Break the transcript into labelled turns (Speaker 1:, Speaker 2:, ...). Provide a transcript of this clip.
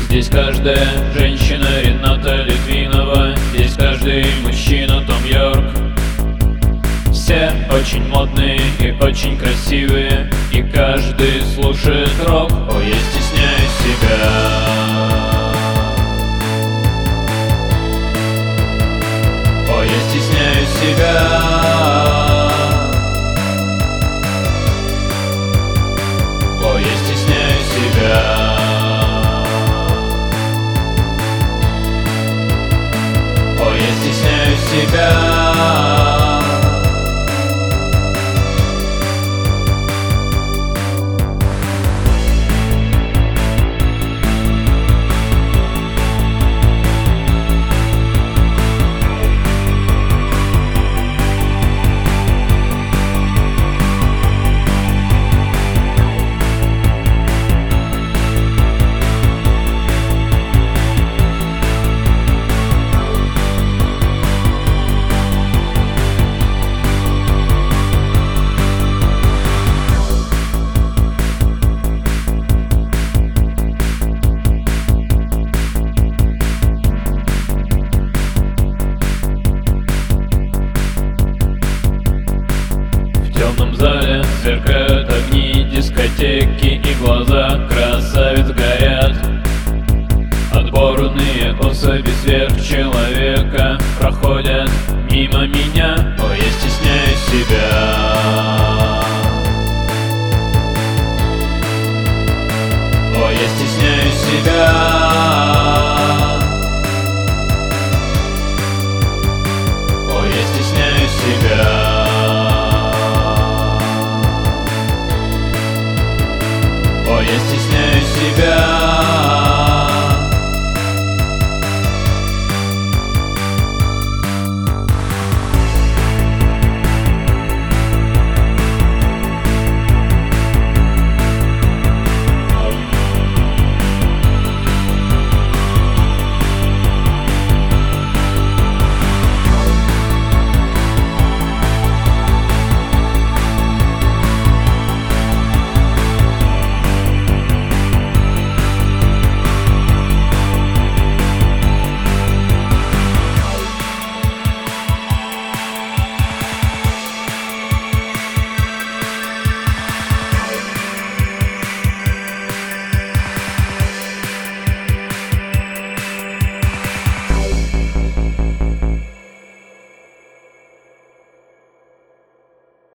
Speaker 1: Здесь каждая женщина Рената Литвинова, здесь каждый мужчина Том Йорк. Все очень модные и очень красивые, и каждый слушает рок. О, я стесняю себя. О, я стесняю себя. О, я стесняю себя. О, я стесняю себя. В темном зале сверкают огни дискотеки, и глаза красавиц горят. Отборные особи сверхчеловека проходят мимо меня. О, я стесняю себя.